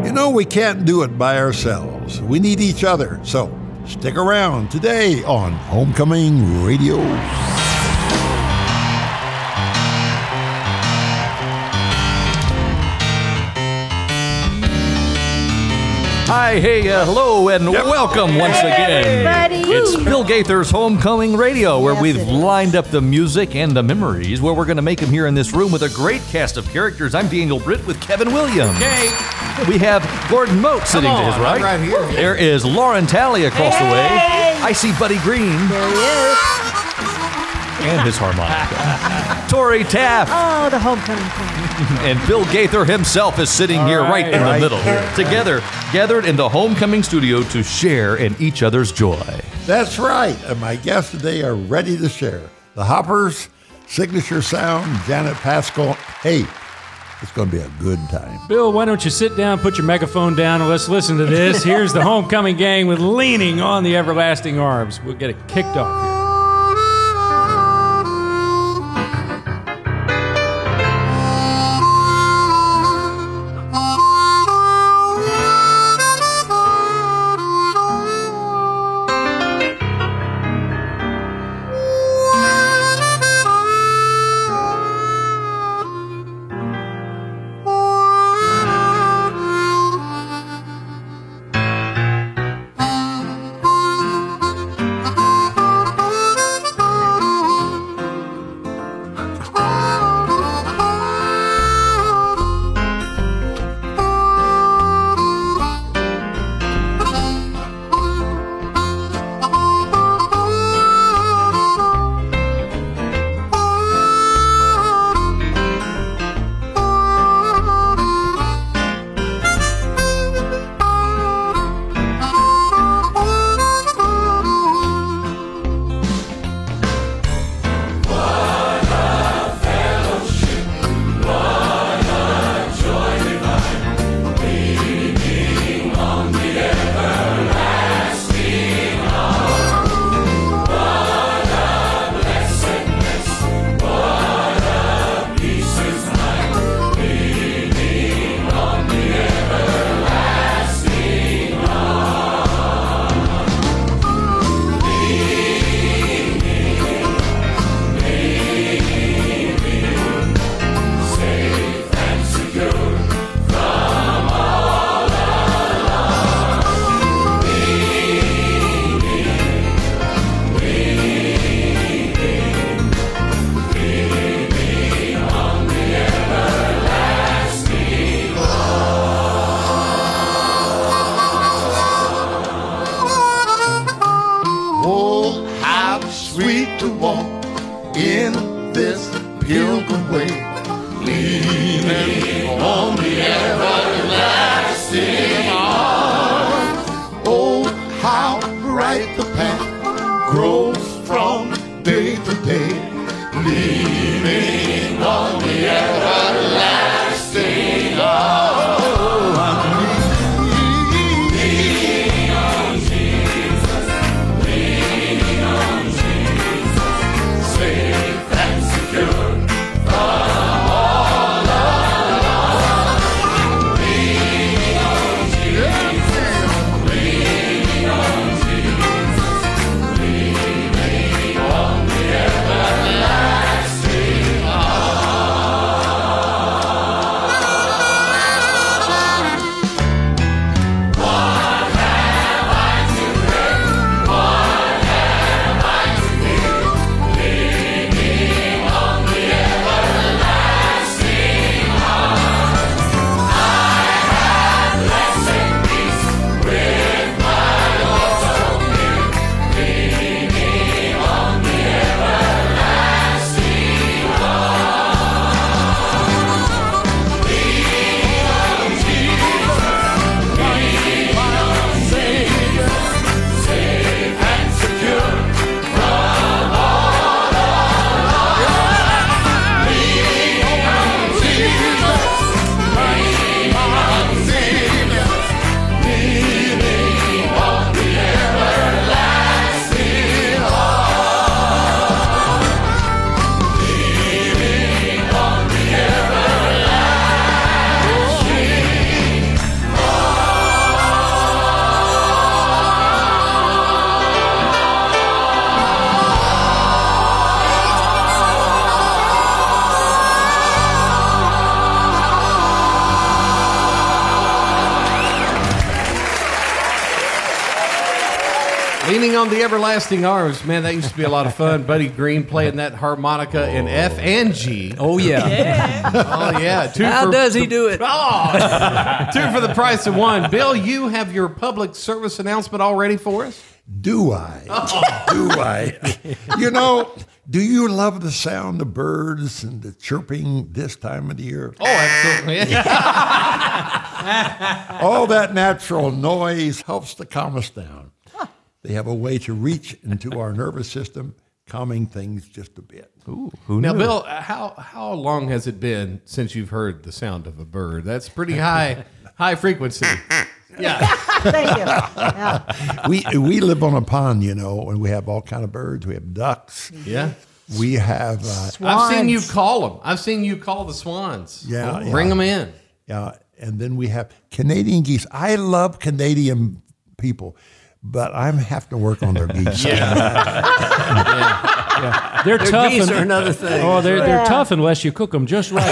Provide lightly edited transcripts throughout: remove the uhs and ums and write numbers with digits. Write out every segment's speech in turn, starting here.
You know, we can't do it by ourselves. We need each other. So stick around today on Homecoming Radio. Hi, hey, hello, and welcome once again. Everybody. It's Bill Gaither's Homecoming Radio, where Yes, we've it is. lined up the music and the memories, where we're going to make them here in this room with a great cast of characters. I'm Daniel Britt with Kevin Williams. Hey, We have Gordon Moat sitting to his on, right. I'm right here. There is Lauren Talley across the way. I see Buddy Green There he is. and his harmonica. Tori Taft. Oh, the homecoming queen. And Bill Gaither himself is sitting here right in the right middle. here. Together, gathered in the Homecoming studio to share in each other's joy. That's right. And my guests today are ready to share. The Hoppers, Signature Sound, Janet Pascal. Hey, it's going to be a good time. Bill, why don't you sit down, put your megaphone down, and let's listen to this. Here's the Homecoming Gang with Leaning on the Everlasting Arms. We'll get it kicked off here. Leaning on the Everlasting Arms. Man, that used to be a lot of fun. Buddy Green playing that harmonica in F and G. Oh, yeah. Oh, yeah. How does he do it? Oh, 2 for the price of 1. Bill, you have your public service announcement all ready for us? Do I? Do I? You know, do you love the sound of birds and the chirping this time of the year? Oh, absolutely. All that natural noise helps to calm us down. They have a way to reach into our nervous system, calming things just a bit. Ooh, who Now, knew? Bill, how long has it been since you've heard the sound of a bird? That's pretty high frequency. Yeah. Thank you. Yeah. We live on a pond, you know, and we have all kind of birds. We have ducks. Yeah. We have I've seen you call them. I've seen you call the swans. Yeah, yeah. Bring them in. and then we have Canadian geese. I love Canadian people, but I'm having to work on their geese. They're tough. Geese are another thing. Oh, they're tough unless you cook them just right.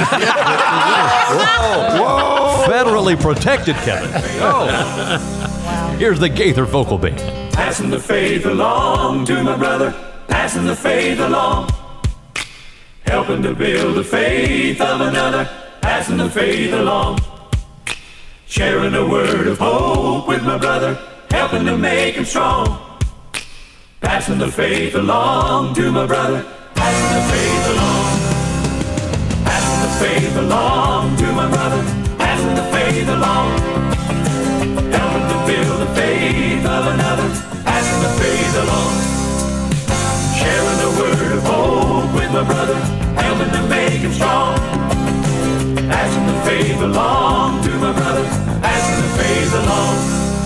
Federally protected, Kevin. Oh. Here's the Gaither Vocal Band. Passing the faith along to my brother, passing the faith along, helping to build the faith of another, passing the faith along, sharing a word of hope with my brother, helping to make him strong, passing the faith along to my brother, passing the faith along, passing the faith along to my brother, passing the faith along, helping to build the faith of another, passing the faith along, sharing a word of hope with my brother, helping to make him strong, passing the faith along to my brother, passing the faith along.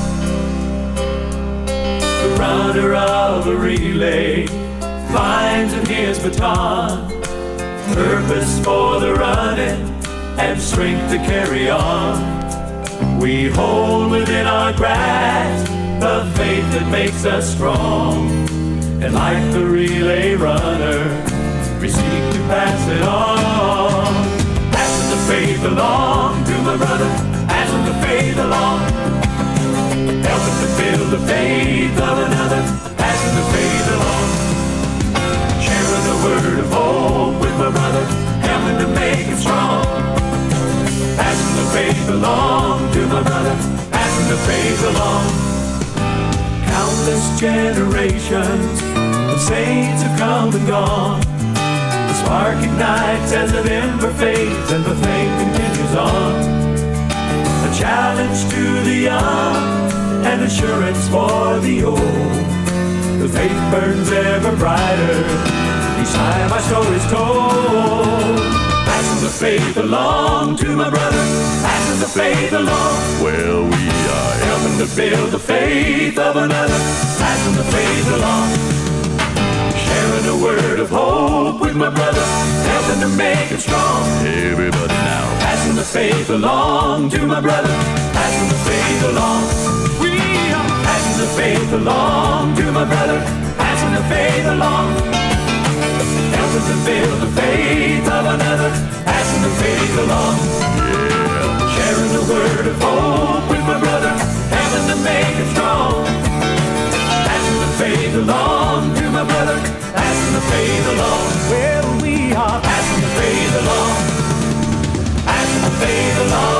The runner of a relay finds in his baton purpose for the running and strength to carry on. We hold within our grasp the faith that makes us strong, and like the relay runner, we seek to pass it on. Passing the faith along to my brother, passing the faith along, helping to build the faith of another, passing the faith along, sharing the word of hope with my brother, helping to make him strong, passing the faith along to my brother, passing the faith along. Countless generations of saints have come and gone. The spark ignites as an ember fades and the flame continues on. A challenge to the young and assurance for the old. The faith burns ever brighter each time our story's told. Passing the faith along to my brother, passing the faith along. Well, we are helping to build the faith of another, passing the faith along. Sharing a word of hope with my brother, helping to make him strong. Everybody now. Passing the faith along to my brother, passing the faith along. We are passing the faith along to my brother, passing the faith along. Helping to build the faith of another, passing the faith along. Yeah. Sharing a word of hope with my brother, helping to make him strong. Passing the faith along to my brother, passing the faith along. Well, we are passing the faith along, passing the faith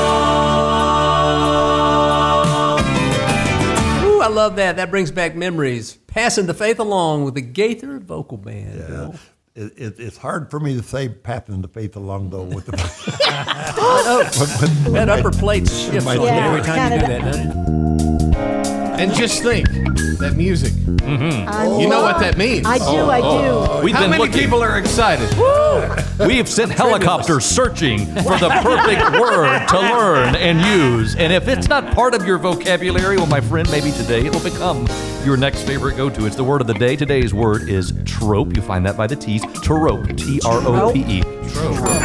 along. Ooh, I love that. That brings back memories. Passing the faith along with the Gaither Vocal Band. Yeah. Bill. It's hard for me to say passing the faith along, though, with the That upper plate shifts on you Yeah, every time you do kinda. that, doesn't it? And just think, that music. You know what that means. I do. We've How been many looking. people are excited? We've sent helicopters searching for the perfect word to learn and use. And if it's not part of your vocabulary, well, my friend, maybe today it'll become your next favorite go-to. It's the word of the day. Today's word is trope. You find that by the T's. Trope. T-R-O-P-E. Almost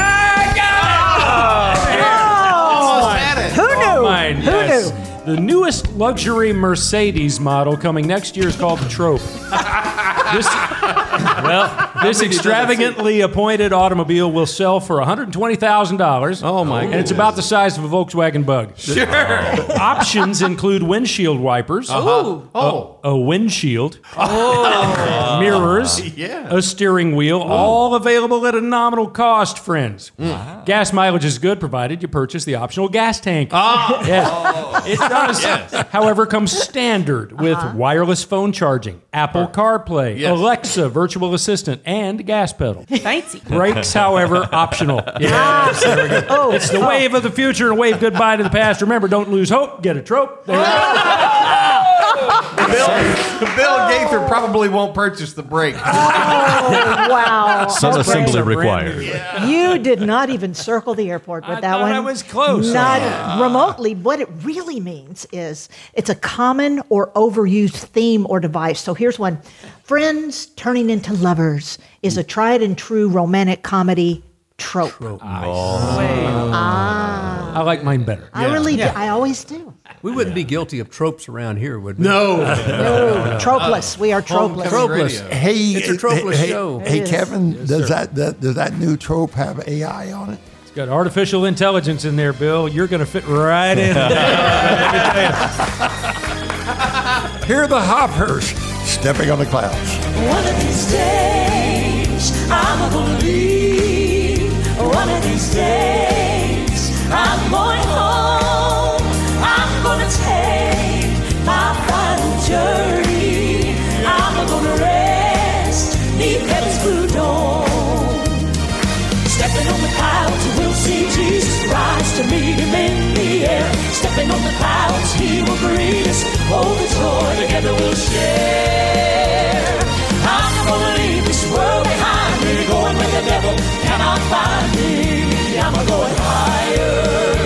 had it. Who knew? Mine, Who yes. knew? The newest luxury Mercedes model coming next year is called the Trope. This extravagantly appointed automobile will sell for $120,000. Oh, my And it's about the size of a Volkswagen Bug. Sure. Options include windshield wipers, a windshield, mirrors, a steering wheel, all available at a nominal cost, friends. Gas mileage is good, provided you purchase the optional gas tank. It does, however, come standard with wireless phone charging, Apple CarPlay, Alexa virtual assistant, and gas pedal. Fancy. Brakes, however, optional. Yes, there we go. It's the wave of the future and a wave goodbye to the past. Remember, don't lose hope. Get a trope. There you go. Bill Gaither probably won't purchase the brake. Oh, wow. Some assembly are brand required. new. You did not even circle the airport with I that thought one. I was close. Not remotely. What it really means is it's a common or overused theme or device. So here's one. Friends turning into lovers is a tried and true romantic comedy trope. I like mine better. I really do. I always do. We wouldn't be guilty of tropes around here, would we? No. No, tropeless. We are tropeless. Tropeless. Hey, It's a tropeless show. Hey, It is. Kevin, does that new trope have AI on it? It's got artificial intelligence in there, Bill. You're going to fit right in. Here are the Hoppers stepping on the clouds. One of these days, I'm gonna leave. One of these days, I'm going home. I'm gonna take my final journey. I'm gonna rest neath heaven's blue dome. Stepping on the clouds, we'll see Jesus rise to meet him in the air. Stepping on the clouds, he will greet us. Oh, the joy together we'll share. I'm gonna leave this world behind me, going where the devil cannot find me. I'm going higher,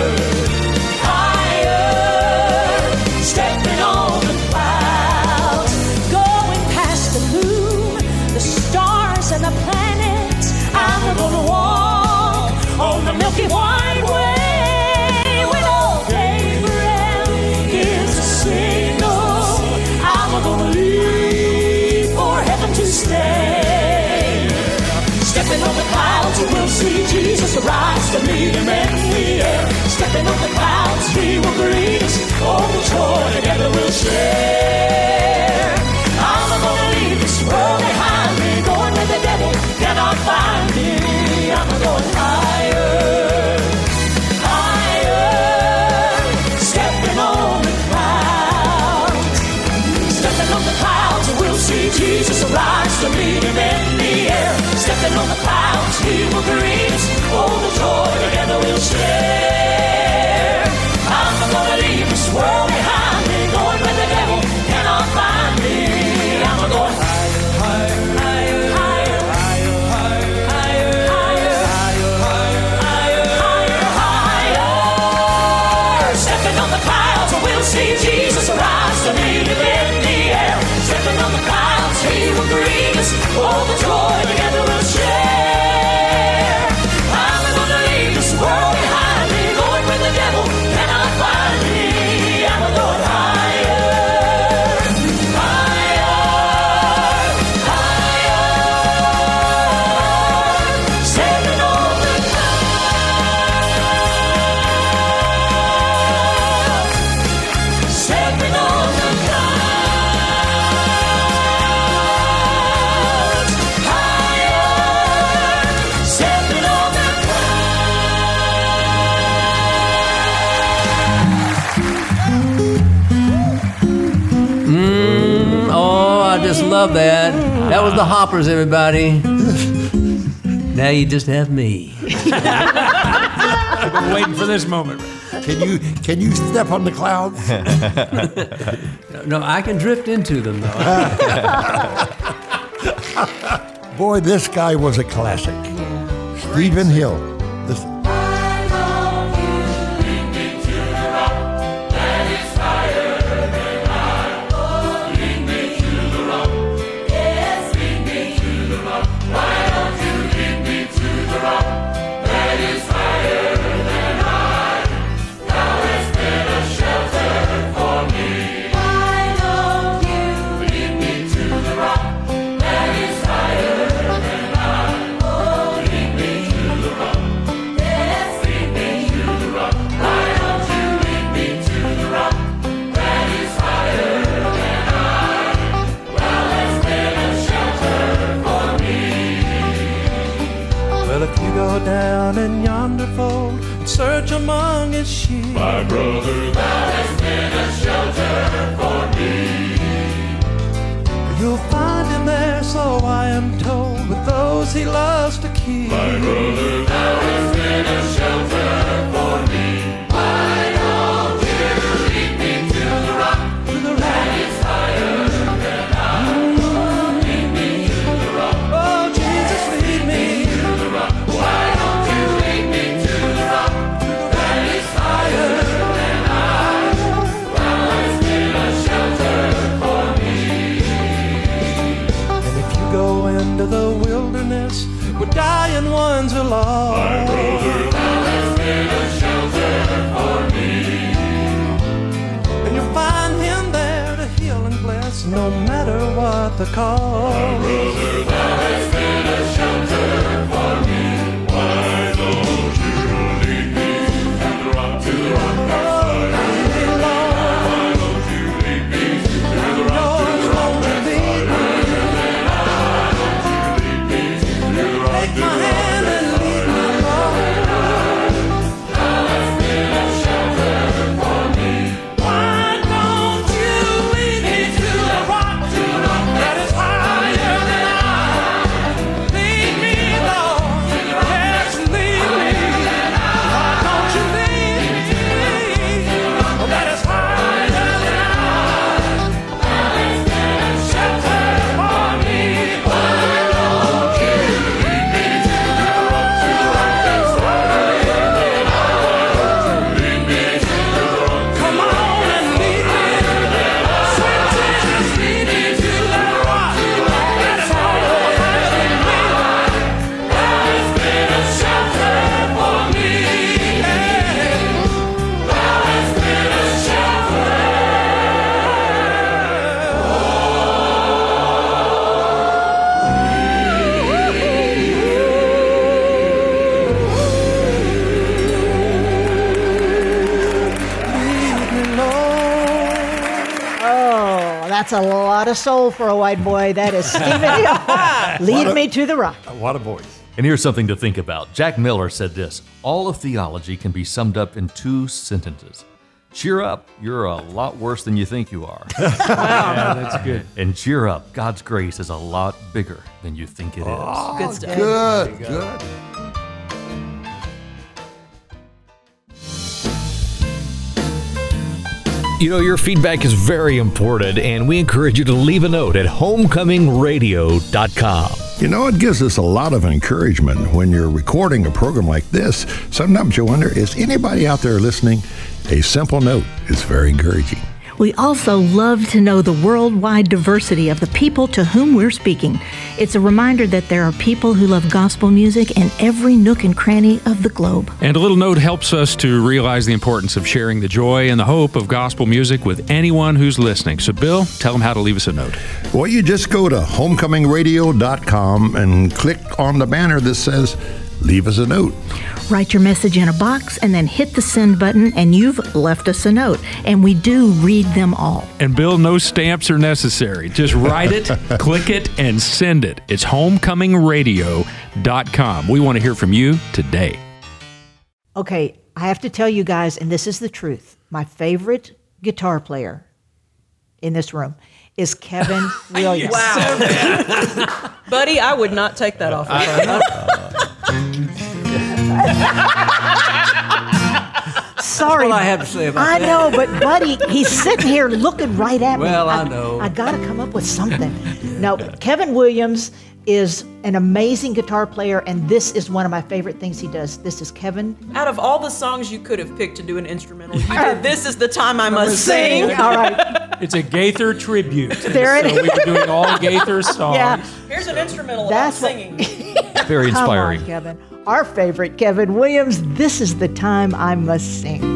higher, stepping on the clouds, going past the moon, the stars and the planets. I'm gonna walk on the Milky White Way. When old Gabriel gives a signal, I'm gonna leave for heaven to stay. Stepping on the clouds, we'll see Jesus rise to meet him in the air. Stepping on the clouds, he will greet us. Oh, the joy together we'll share. I'm gonna leave this world behind me, going where the devil cannot find me. I'm going higher, higher, stepping on the clouds. Stepping on the clouds, we'll see Jesus rise to meet him in the air. Stepping on the clouds, he will greet us. Oh, the joy together we'll share. I'm gonna leave this world behind me, going where the devil cannot find me. I'm going higher, higher, higher, higher, higher, higher, higher, higher, higher, higher. Stepping on the clouds, we'll see Jesus rise to meet him in the air. Stepping on the clouds, he will greet us. Oh, the joy together we'll share. I'm gonna leave this world behind me, going where the devil cannot find me. I'm going higher, higher, higher, stepping on the clouds, stepping on the clouds, higher, stepping on the Oh, I just love that. That was the Hoppers, everybody. Now you just have me. I've been waiting for this moment. Can you step on the clouds? No, I can drift into them, though. Boy, this guy was a classic. Stephen Hill. Listen. Why don't you lead me to the rock? key. My brother, thou hast been a shelter for me. You'll find him there, so I am told, with those he loves to keep. My brother, thou hast been a shelter for me. Why don't you lead me to the rock, that is higher than I? Lead me to the rock. Oh, Jesus, lead me to the rock. Why don't you lead me to the rock, that is higher than I? Thou hast been a shelter for me. And if you go into the wilderness where dying ones are lost, my brother, thou hast been a shelter for me. And you'll find him there to heal and bless, no matter what the cost. My brother, thou hast been a shelter for me. Why don't you lead me to the rock, to the rock that's higher than I? Why don't you lead me to the rock, to the rock that's higher than I? Take my hand and lead me, Lord. Thou hast been a shelter for me. Why don't you lead me to the rock that is higher than I? Lead me, Lord. Yes, lead me. Why don't you lead me that is higher than I? Thou hast been a shelter for me. Why don't you lead me to the rock that's higher than I? Lead me to the rock. Come on and lead me. Sweet Jesus, lead me to the rock that is higher than me. Thou hast been a shelter for me. Thou hast been a shelter. Oh, that's a lot of soul for a white boy. That is Stephen Hill. Lead me to the rock. What a voice. And here's something to think about. Jack Miller said this: all of theology can be summed up in 2 sentences. Cheer up, you're a lot worse than you think you are. Yeah, that's good. And cheer up, God's grace is a lot bigger than you think it is. Good stuff. Good. You know, your feedback is very important, and we encourage you to leave a note at homecomingradio.com. You know, it gives us a lot of encouragement when you're recording a program like this. Sometimes you wonder, is anybody out there listening? A simple note is very encouraging. We also love to know the worldwide diversity of the people to whom we're speaking. It's a reminder that there are people who love gospel music in every nook and cranny of the globe. And a little note helps us to realize the importance of sharing the joy and the hope of gospel music with anyone who's listening. So, Bill, tell them how to leave us a note. Well, you just go to homecomingradio.com and click on the banner that says, leave us a note. Write your message in a box and then hit the send button, and you've left us a note. And we do read them all. And Bill, no stamps are necessary. Just write it, click it, and send it. It's homecomingradio.com. We want to hear from you today. Okay, I have to tell you guys, and this is the truth, my favorite guitar player in this room is Kevin Williams. Wow. Buddy, I would not take that off of her. Sorry. That's all I have to say about I that. know, but buddy, he's sitting here looking right at me. Well, I know. I got to come up with something. No, Kevin Williams is an amazing guitar player, and this is one of my favorite things he does. This is Kevin. Out of all the songs you could have picked to do an instrumental, you did This Is the Time I Must Sing. All right. It's a Gaither tribute. There it So we were doing all Gaither songs. Yeah. Here's an instrumental That's about what- singing. Very Come inspiring. on, Kevin. Our favorite Kevin Williams. This is the time I must sing.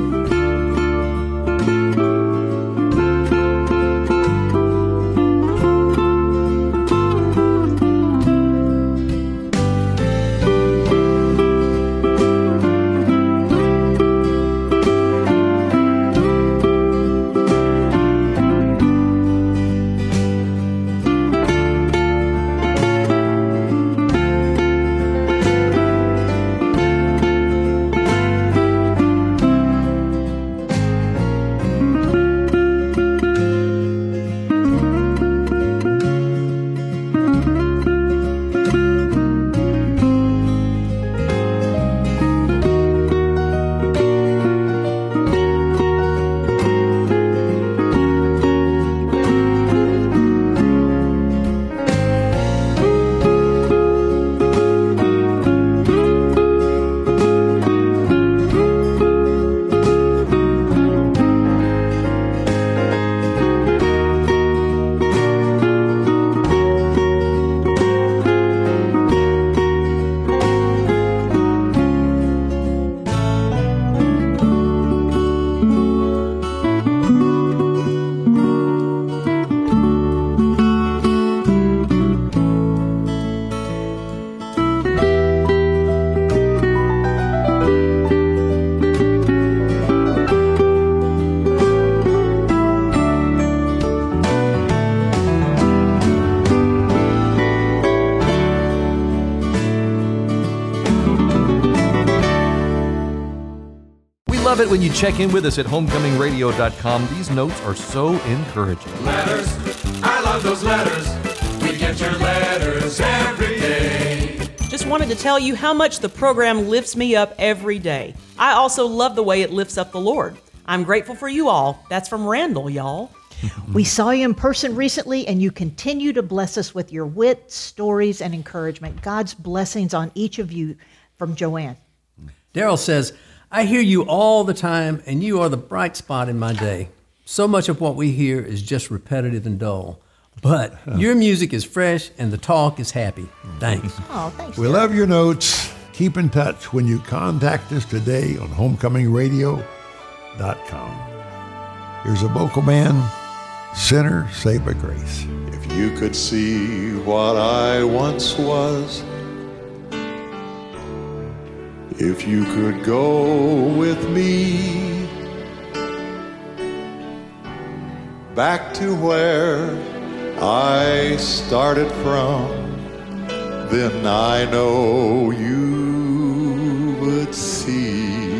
love it when you check in with us at homecomingradio.com. These notes are so encouraging. Letters, I love those letters. We get your letters every day. Just wanted to tell you how much the program lifts me up every day. I also love the way it lifts up the Lord. I'm grateful for you all. That's from Randall, y'all. We saw you in person recently, and you continue to bless us with your wit, stories, and encouragement. God's blessings on each of you, from Joanne. Daryl says, I hear you all the time, and you are the bright spot in my day. So much of what we hear is just repetitive and dull. But your music is fresh, and the talk is happy. Thanks. Oh, thanks. We love your notes. Keep in touch when you contact us today on homecomingradio.com. Here's a vocal band, Sinner Saved by Grace. If you could see what I once was, if you could go with me back to where I started from, then I know you would see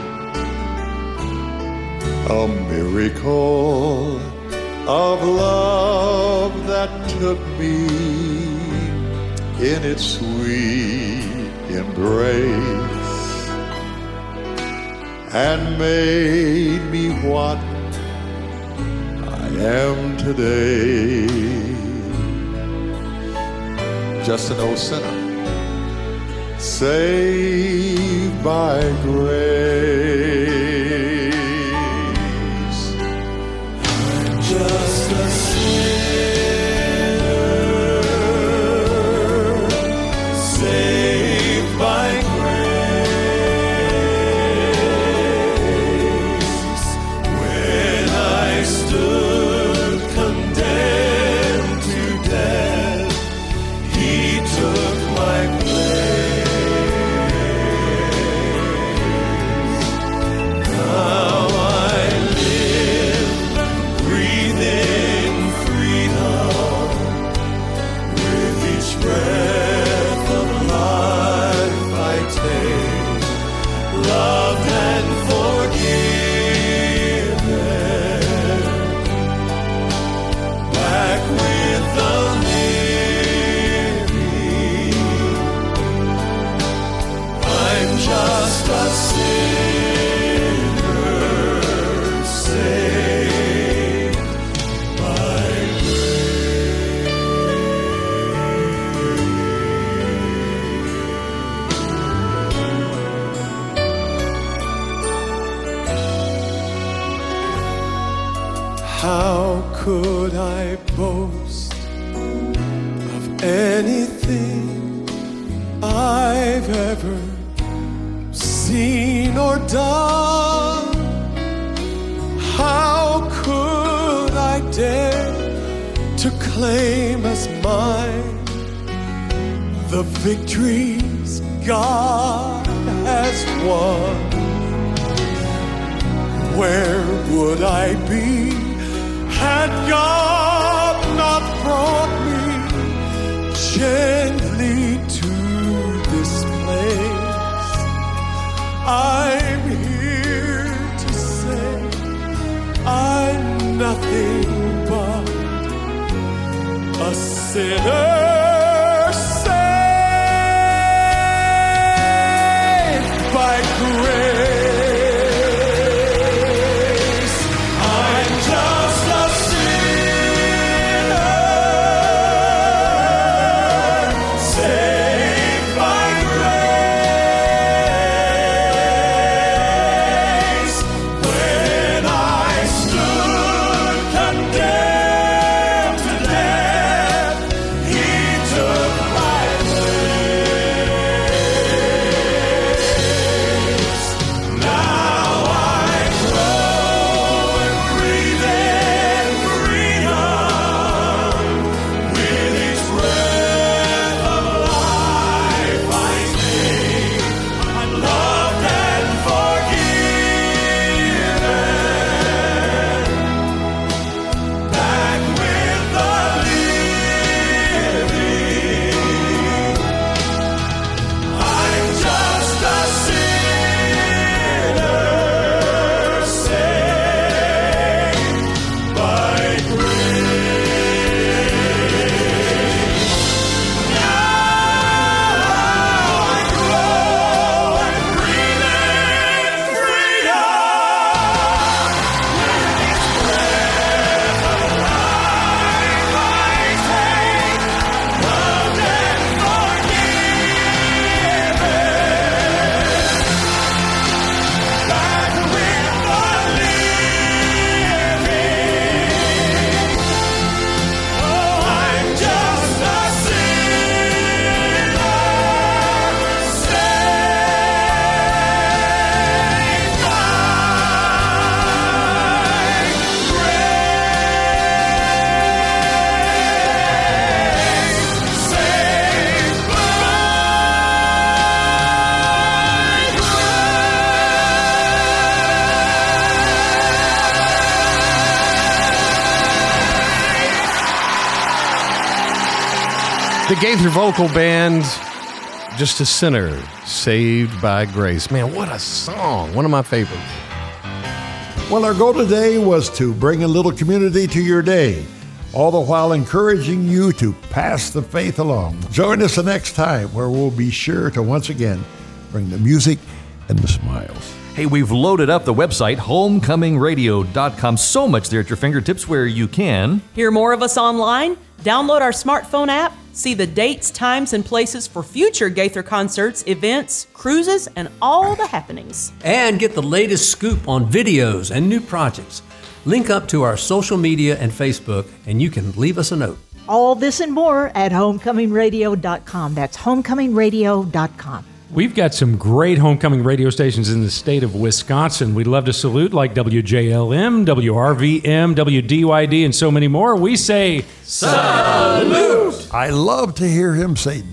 a miracle of love that took me in its sweet embrace and made me what I am today. Just an old sinner saved by grace. Just a sinner saved by grace. When I stood condemned to death, He took my place. Now I live, breathe in freedom. With each breath of life I take, loved and forgiven, back with the living. I'm just a sinner saved by How could I boast of anything I've ever seen or done? How could I dare to claim as mine the victories God has won? Where would I be had God not brought me gently to this place? I'm here to say I'm nothing but a sinner saved by grace. I'm just a sinner saved by grace. When I stood condemned to death, He The Gaither Vocal Band, Just a Sinner, Saved by Grace. Man, what a song. One of my favorites. Well, our goal today was to bring a little community to your day, all the while encouraging you to pass the faith along. Join us the next time where we'll be sure to once again bring the music and the smiles. Hey, we've loaded up the website, homecomingradio.com. So much there at your fingertips where you can hear more of us online, download our smartphone app, see the dates, times, and places for future Gaither concerts, events, cruises, and all the happenings. And get the latest scoop on videos and new projects. Link up to our social media and Facebook, and you can leave us a note. All this and more at homecomingradio.com. That's homecomingradio.com. We've got some great homecoming radio stations in the state of Wisconsin. We'd love to salute, like WJLM, WRVM, WDYD, and so many more. We say, salute! I love to hear him say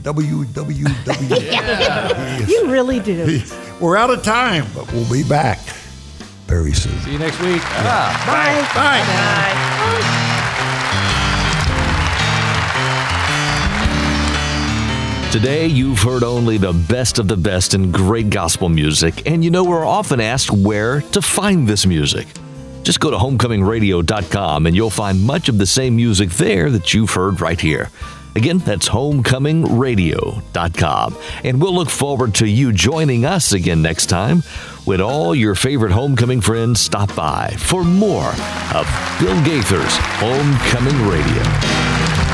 WWW. You really do. We're out of time, but we'll be back very soon. See you next week. Bye. Bye. Today, you've heard only the best of the best in great gospel music, and you know we're often asked where to find this music. Just go to homecomingradio.com and you'll find much of the same music there that you've heard right here. Again, that's homecomingradio.com. And we'll look forward to you joining us again next time when all your favorite homecoming friends stop by for more of Bill Gaither's Homecoming Radio.